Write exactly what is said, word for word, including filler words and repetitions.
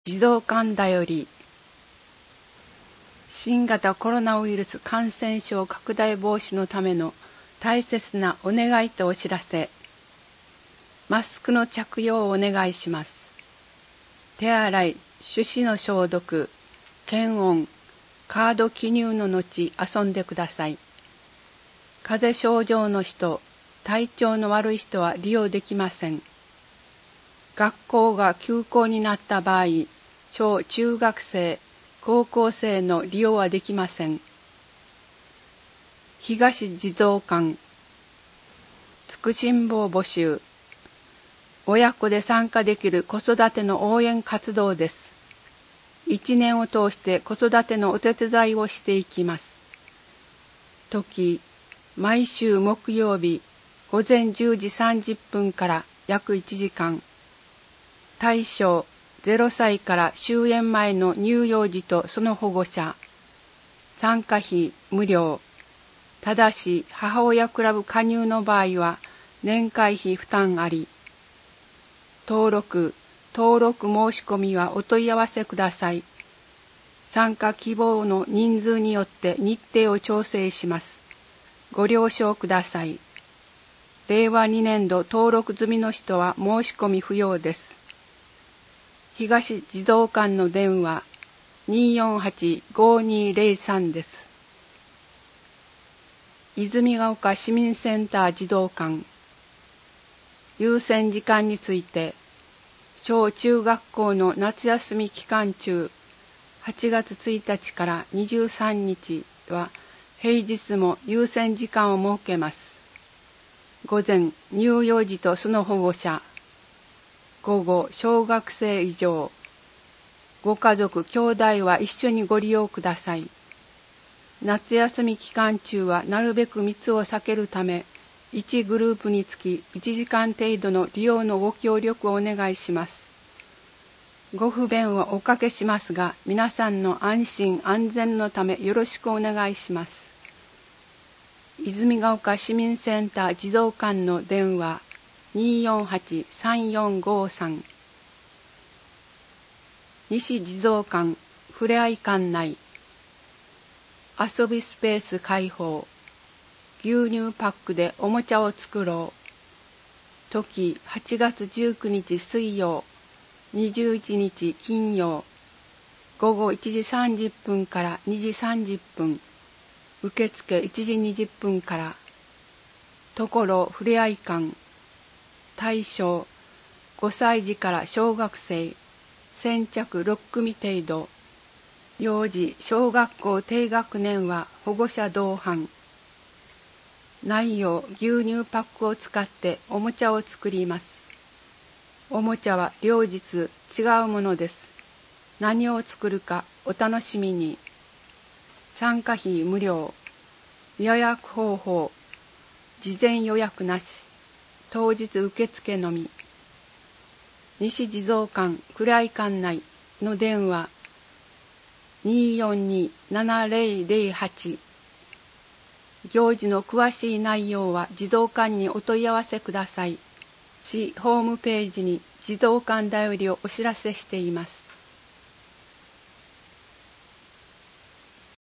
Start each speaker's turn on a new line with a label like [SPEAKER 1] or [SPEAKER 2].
[SPEAKER 1] 児童館だより新型コロナウイルス感染症拡大防止のための大切なお願いとお知らせ。マスクの着用をお願いします。手洗い、手指の消毒、検温、カード記入の後遊んでください。風邪症状の人、体調の悪い人は利用できません。学校が休校になった場合、小中学生、高校生の利用はできません。東児童館、つくしんぼう募集。親子で参加できる子育ての応援活動です。一年を通して子育てのお手伝いをしていきます。時、毎週木曜日、午前じゅうじさんじゅっぷんから約いちじかん。対象、ゼロさいから終園前の乳幼児とその保護者。参加費無料。ただし、母親クラブ加入の場合は、年会費負担あり。登録、登録申し込みはお問い合わせください。参加希望の人数によって日程を調整します。ご了承ください。れいわにねんど登録済みの人は申し込み不要です。東児童館の電話 にーよんはち ごーにーぜろさん です。泉ヶ丘市民センター児童館。優先時間について、小中学校の夏休み期間中、はちがつついたちからにじゅうさんにちは平日も優先時間を設けます。午前、乳幼児とその保護者。午後、小学生以上。ご家族、兄弟は一緒にご利用ください。夏休み期間中はなるべく密を避けるため、いちグループにつきいちじかん程度の利用のご協力をお願いします。ご不便をおかけしますが、皆さんの安心安全のためよろしくお願いします。泉ヶ丘市民センター児童館の電話 にーよんはち さんよんごさん。西児童館ふれあい館内。遊びスペース開放。牛乳パックでおもちゃを作ろう。時はちがつじゅうくにち水曜、にじゅういちにち金曜。午後いちじさんじゅっぷんからにじさんじゅっぷん。受付いちじにじゅっぷんから。ところふれあい館。対象、ごさいじから小学生。先着ろっくみ程度。幼児小学校低学年は保護者同伴。内容、牛乳パックを使っておもちゃを作ります。おもちゃは両日違うものです。何を作るかお楽しみに。参加費無料。予約方法。事前予約なし。当日受付のみ。西児童館ふれあい館内の電話 にーよんに ななぜろぜろはち。行事の詳しい内容は児童館にお問い合わせください。市ホームページに児童館だよりをお知らせしています。